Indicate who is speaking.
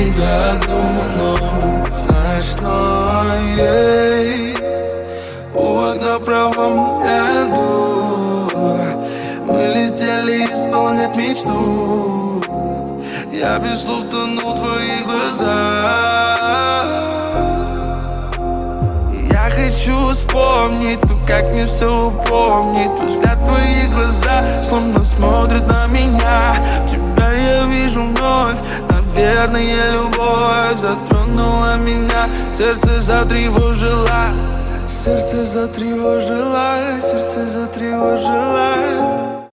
Speaker 1: за одну ночной рейс. У окна в правом ряду мы летели исполнять мечту. Я без слов тону в твоих глазах. Я хочу вспомнить то, как мне все упомнить. Твой взгляд, твои глаза словно смотрят на меня. Тебя я вижу вновь. Наверное, любовь затронула меня. Сердце затревожило. Сердце затревожило. Сердце затревожило.